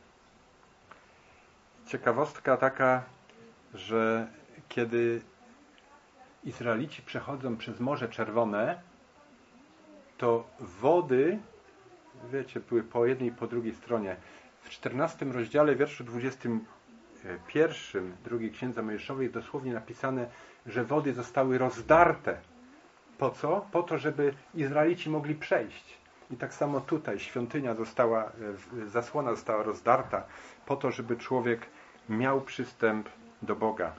Ciekawostka taka, że kiedy Izraelici przechodzą przez Morze Czerwone, to wody, wiecie, były po jednej i po drugiej stronie. W czternastym rozdziale, wierszu dwudziestym pierwszym drugiej Księdza Mojżeszowej jest dosłownie napisane, że wody zostały rozdarte. Po co? Po to, żeby Izraelici mogli przejść. I tak samo tutaj świątynia została, zasłona została rozdarta po to, żeby człowiek miał przystęp do Boga.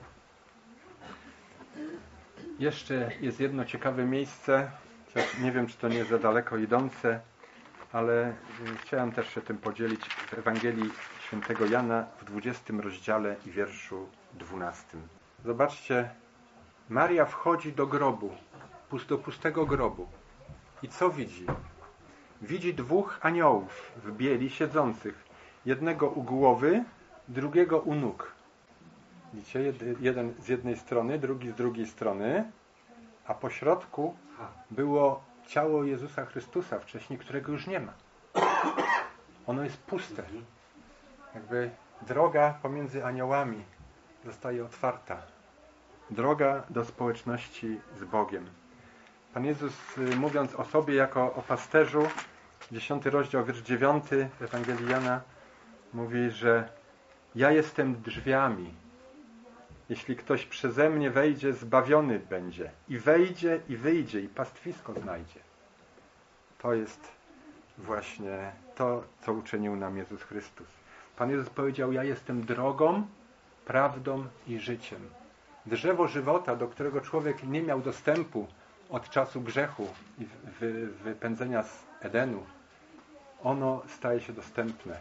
Jeszcze jest jedno ciekawe miejsce, nie wiem, czy to nie jest za daleko idące, ale chciałem też się tym podzielić w Ewangelii Świętego Jana w dwudziestym rozdziale i wierszu dwunastym. Zobaczcie, Maria wchodzi do grobu, do pustego grobu. I co widzi? Widzi dwóch aniołów w bieli siedzących. Jednego u głowy, drugiego u nóg. Widzicie? Jeden z jednej strony, drugi z drugiej strony, a po środku było ciało Jezusa Chrystusa wcześniej, którego już nie ma. Ono jest puste. Jakby droga pomiędzy aniołami zostaje otwarta. Droga do społeczności z Bogiem. Pan Jezus, mówiąc o sobie jako o pasterzu, dziesiąty rozdział, wiersz dziewiąty Ewangelii Jana, mówi, że ja jestem drzwiami. Jeśli ktoś przeze mnie wejdzie, zbawiony będzie. I wejdzie, i wyjdzie, i pastwisko znajdzie. To jest właśnie to, co uczynił nam Jezus Chrystus. Pan Jezus powiedział, ja jestem drogą, prawdą i życiem. Drzewo żywota, do którego człowiek nie miał dostępu od czasu grzechu i wy, wypędzenia z Edenu, ono staje się dostępne.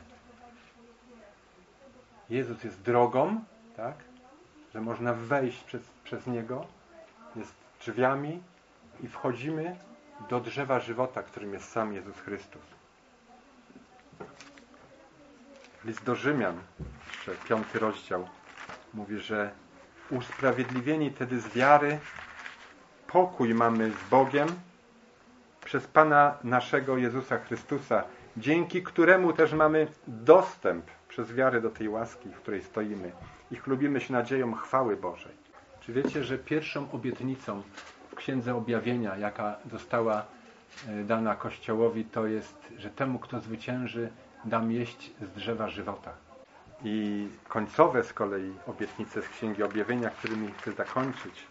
Jezus jest drogą, tak? Że można wejść przez, przez Niego, jest drzwiami i wchodzimy do drzewa żywota, którym jest sam Jezus Chrystus. List do Rzymian, jeszcze piąty rozdział, mówi, że usprawiedliwieni tedy z wiary pokój mamy z Bogiem przez Pana naszego Jezusa Chrystusa, dzięki któremu też mamy dostęp przez wiarę do tej łaski, w której stoimy i chlubimy się nadzieją chwały Bożej. Czy wiecie, że pierwszą obietnicą w Księdze Objawienia, jaka została dana Kościołowi, to jest, że temu, kto zwycięży, dam jeść z drzewa żywota. I końcowe z kolei obietnice z Księgi Objawienia, którymi chcę zakończyć,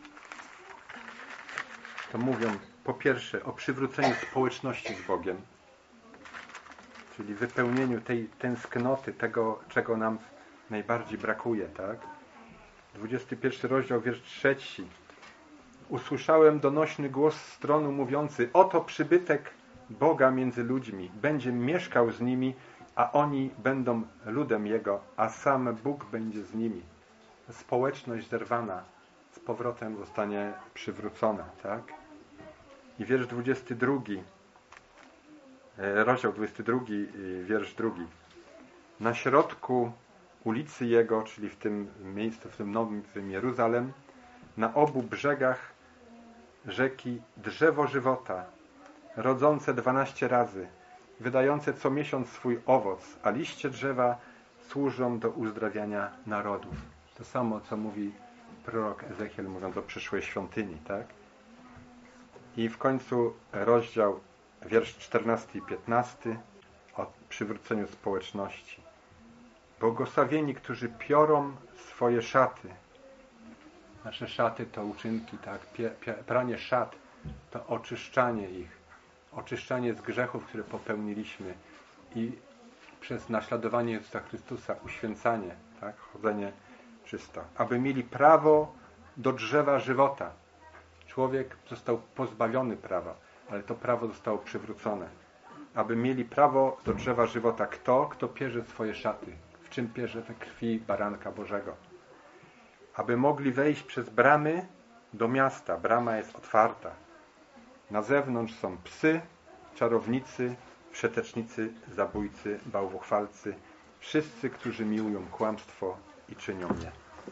to mówią po pierwsze o przywróceniu społeczności z Bogiem, czyli wypełnieniu tej tęsknoty, tego, czego nam najbardziej brakuje, tak? dwudziesty pierwszy rozdział, wiersz trzeci. usłyszałem donośny głos z tronu mówiący: oto przybytek Boga między ludźmi, będzie mieszkał z nimi, a oni będą ludem Jego, a sam Bóg będzie z nimi. Społeczność zerwana z powrotem zostanie przywrócona, tak? I wiersz dwudziesty drugi, rozdział dwudziesty drugi, wiersz drugi. Na środku ulicy Jego, czyli w tym miejscu, w tym nowym w tym Jeruzalem, na obu brzegach rzeki drzewo żywota, rodzące dwanaście razy, wydające co miesiąc swój owoc, a liście drzewa służą do uzdrawiania narodów. To samo, co mówi prorok Ezechiel, mówiąc o przyszłej świątyni, tak? I w końcu rozdział, wiersz czternasty i piętnasty o przywróceniu społeczności. Błogosławieni, którzy piorą swoje szaty. Nasze szaty to uczynki, tak? Pranie szat to oczyszczanie ich. Oczyszczanie z grzechów, które popełniliśmy i przez naśladowanie Jezusa Chrystusa uświęcanie, tak? Chodzenie czysto. Aby mieli prawo do drzewa żywota. Człowiek został pozbawiony prawa, ale to prawo zostało przywrócone. Aby mieli prawo do drzewa żywota. Kto? Kto pierze swoje szaty. W czym pierze? We krwi baranka Bożego. Aby mogli wejść przez bramy do miasta. Brama jest otwarta. Na zewnątrz są psy, czarownicy, wszetecznicy, zabójcy, bałwochwalcy. Wszyscy, którzy miłują kłamstwo i czynią je.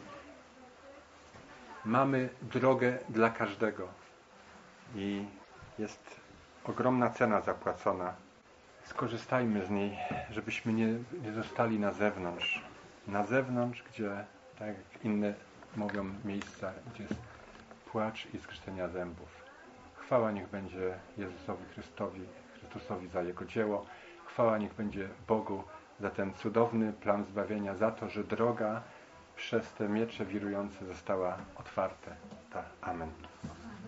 Mamy drogę dla każdego. I jest ogromna cena zapłacona. Skorzystajmy z niej, żebyśmy nie, nie zostali na zewnątrz. Na zewnątrz, gdzie, tak jak inne mówią, miejsca, gdzie jest płacz i zgrzytania zębów. Chwała niech będzie Jezusowi Chrystowi, Chrystusowi za Jego dzieło. Chwała niech będzie Bogu za ten cudowny plan zbawienia, za to, że droga przez te miecze wirujące została otwarta. Amen.